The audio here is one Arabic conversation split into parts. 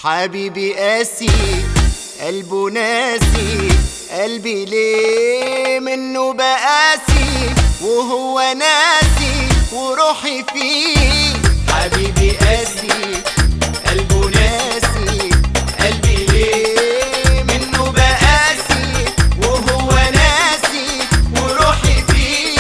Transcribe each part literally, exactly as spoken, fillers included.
حبيبي قاسي قلبه ناسي، قلبي ليه منه بقاسي وهو ناسي وروحي فيه. حبيبي قاسي قلبه ناسي، قلبي ليه منه بقاسي وهو ناسي وروحي فيه.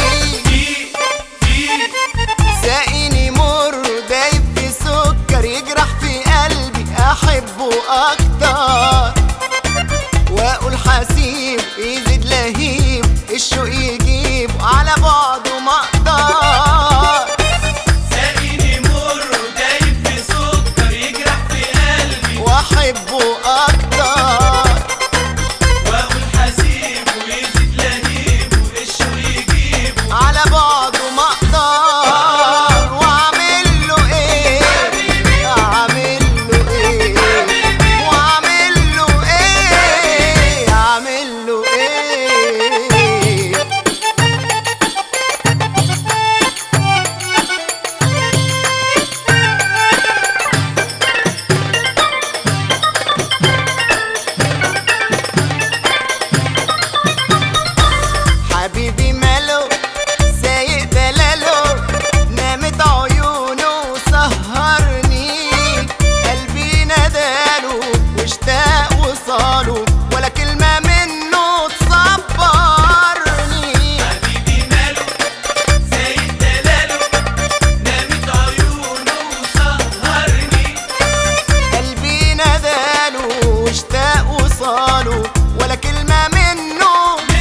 ساقيني مر دايب في سكر يجرح في قلبي احبه اكتر، واقول حسيب يزيد لهيب الشوق يجيب على بعضه ما اقدر. ساقيني مر دايب في سكر يجرح في قلبي واحبه اكتر، واقول حسيب ويزيد لهيب الشوق يجيبه على بعضه ما اقدر. واعمل له ايه اعمل له ايه واعمل له ايه اعمل له ايه. حبيبي ماله سايق دلاله، نامت عيونه وسهرني، قلبي نداله واشتاق وصاله ولا كلمة منه تصبرني. حبيبي ماله سايق دلاله، نامت عيونه وسهرني، قلبي نداله واشتاق وصاله ولا كلمة منه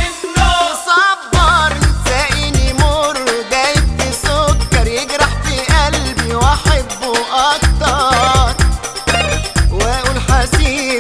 صبر. ساقيني مر دايب في سكر يجرح في قلبي واحبه اكتر، واقول حسيب